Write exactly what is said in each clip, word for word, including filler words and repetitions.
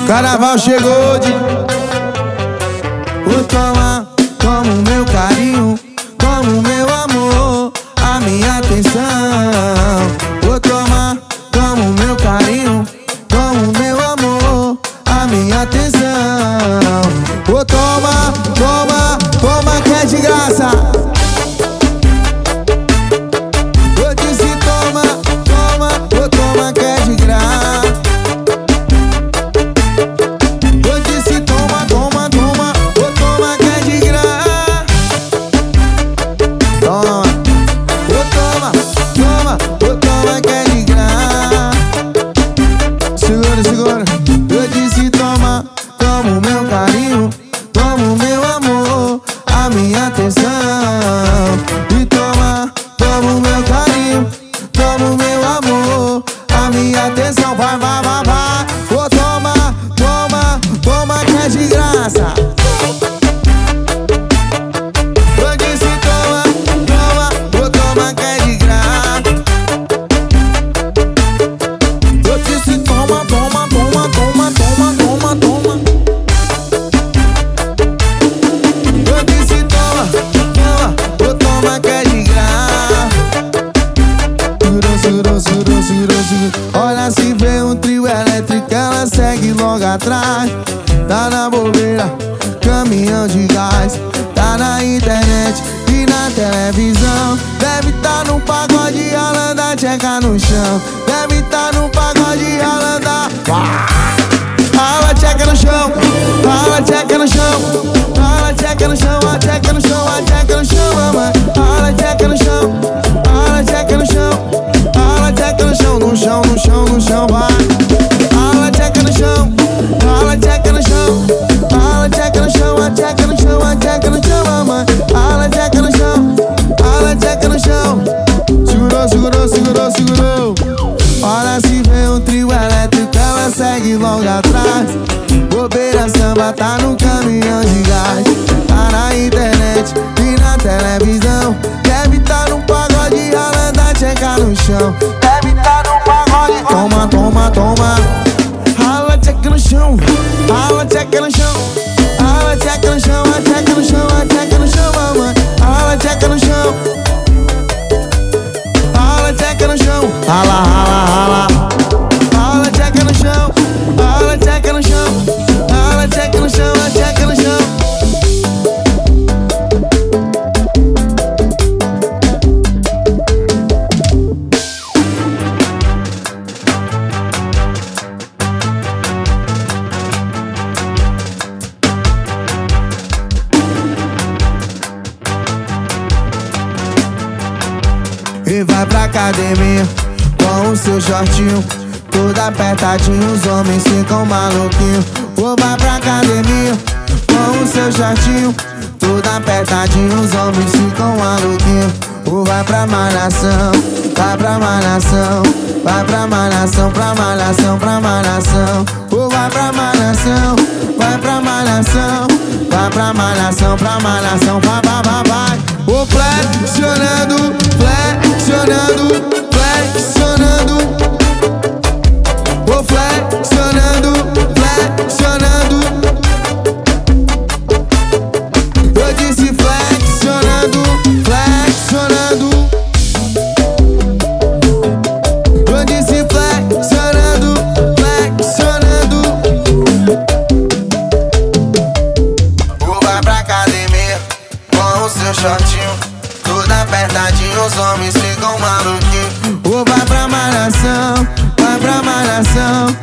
Carnaval chegou de... Vou tomar, toma o meu carinho, toma o meu amor, a minha atenção. Vou tomar, toma o meu carinho, toma o meu amor, a minha atenção. Vou tomar, toma, toma que é de graça. Eu disse toma, toma, vou tomar que é de graça. Eu disse toma, toma, toma, vou tomar que é de graça. Toma, vou toma, toma, vou tomar que é de graça. Segura, segura. Eu disse toma, toma o meu carinho, toma o meu amor, a minha atenção. E toma, toma o meu carinho, toma o meu amor, a minha atenção. Vai, vai, vai, vai. Vou tomar, toma, toma que é de graça. Eu disse toma, toma, vou tomar que é de graça. Eu disse toma, toma, toma, toma, toma, toma, toma. Eu disse toma, toma, vou tomar que é de graça. Segurou, segurou, segurou, segurou, segurou. Olha, se vê um trio elétrico, ela segue logo atrás. Tá na bobeira, caminhão de gás. Tá na internet e na televisão. Deve tá no pagode, ela dá tcheca no chão. Deve tá no pagode, ela dá... Ela tcheca no chão, ela tcheca no chão, ela tcheca no chão, ela tcheca no chão, ela tcheca no chão, mamãe. Ela tcheca no chão, ela tcheca no chão, ela tcheca no chão, no chão, no chão, no chão, vai. Ela tcheca no chão, ela tcheca no chão, ela tcheca no chão, ela tcheca no chão, ela tcheca no chão, mamãe. Ela tcheca no chão, ela tcheca no chão. Segurou, segurou, segurou, segurou. Olha, se vê um trio elétrico, ela segue logo atrás. Bobeira samba tá no caminhão de gás. Tá na internet e na televisão. Deve tá no pagode, ela dá tcheca no chão. Deve tá no pagode. Toma, toma, toma. Ela tcheca no chão, ela tcheca no chão, ela tcheca no chão, ela tcheca no chão, ela tcheca no chão, mamãe. Ela tcheca no chão, ela tcheca no chão. Rala, rala, rala. Ela tcheca no chão, ela tcheca no chão, ela tcheca no chão, ela tcheca no chão. E vai pra academia com o seu shortinho todo apertadinho, os homens ficam maluquinhos. Ou vai pra academia com o seu shortinho todo apertadinho, os homens ficam maluquinhos. Ou vai pra malhação, vai pra malhação, vai pra malhação, pra malhação, pra malhação. Ou vai pra malhação, vai pra malhação, vai pra malhação, pra malhação, vai, vai, vai, vai. Ô flexionando, flexionando, flexionando. Ô flexionando, flexionando. Eu disse flexionando, flexionando. Eu disse flexionando, flexionando. Ou vai pra academia com o seu shortinho todo apertadinho, os homens ficam maluquinhos. Ou vai pra malhação, vai pra malhação.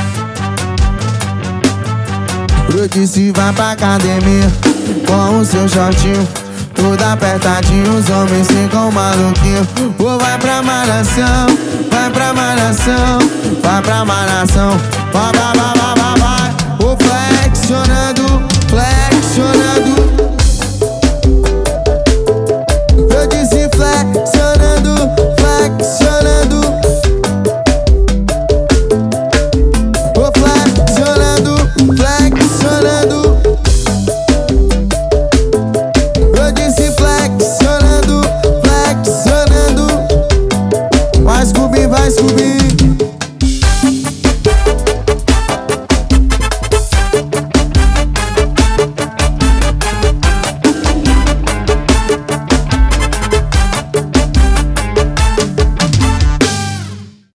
Eu disse vai pra academia com o seu shortinho todo apertadinho, os homens ficam maluquinhos. Ou vai pra malhação, vai pra malhação, vai pra malhação, vai, vai, vai.